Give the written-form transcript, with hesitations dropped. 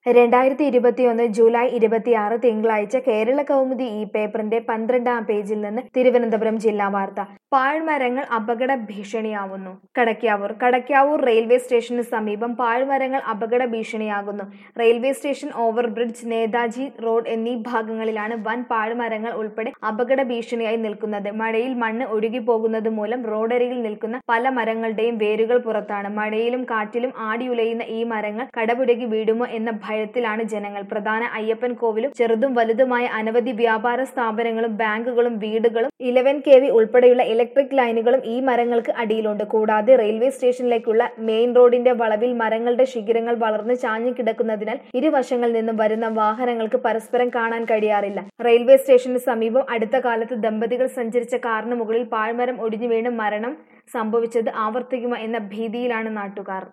2021 July 26 തിങ്കളാഴ്ച കേരള കൗമുദി ഈ പേപ്പറിന്റെ 12-ാം പേജിൽ നിന്ന് തിരുവനന്തപുരം ജില്ലാ വാർത്ത. പാഴ്മരങ്ങൾ അപകട ഭീഷണിയാവുന്നു. കടയ്ക്കാവൂർ റെയിൽവേ സ്റ്റേഷന് സമീപം പാഴ്മരങ്ങൾ അപകട ഭീഷണിയാകുന്നു. Railway station overbridge, Netaji road എന്നീ ഭാഗങ്ങളിലാണ് വൻ പാഴ്മരങ്ങൾ ഉൾപ്പെടെ അപകട ഭീഷണിയായി നിൽക്കുന്നത്. മഴയിൽ മണ്ണ് ഒഴുകിപ്പോകുന്നത് മൂലം റോഡരികിൽ നിൽക്കുന്ന പല മരങ്ങളുടെയും വേരുകൾ പുറത്താണ്. മഴയിലും കാറ്റിലും ആടിയുലയുന്ന ഈ മരങ്ങൾ കടപുഴകി വീഴുമോ എന്ന ഭയത്തിലാണ് ജനങ്ങൾ. പ്രധാന അയ്യപ്പൻ കോവിലും ചെറുതും വലുതുമായ അനവധി വ്യാപാര സ്ഥാപനങ്ങളും ബാങ്കുകളും വീടുകളും 11 kV ഉൾപ്പെടെയുള്ള ഇലക്ട്രിക് ലൈനുകളും ഈ മരങ്ങൾക്ക് അടിയിലുണ്ട്. കൂടാതെ റെയിൽവേ സ്റ്റേഷനിലേക്കുള്ള മെയിൻ റോഡിന്റെ വളവിൽ മരങ്ങളുടെ ശിഖരങ്ങൾ വളർന്ന് ചാഞ്ഞു കിടക്കുന്നതിനാൽ ഇരുവശങ്ങളിൽ നിന്നും വരുന്ന വാഹനങ്ങൾക്ക് പരസ്പരം കാണാൻ കഴിയാറില്ല. റെയിൽവേ സ്റ്റേഷന് സമീപം അടുത്ത കാലത്ത് ദമ്പതികൾ സഞ്ചരിച്ച കാറിന് മുകളിൽ പാഴ്മരം ഒടിഞ്ഞു വീണ് മരണം സംഭവിച്ചത് ആവർത്തിക്കുമോ എന്ന ഭീതിയിലാണ് നാട്ടുകാർ.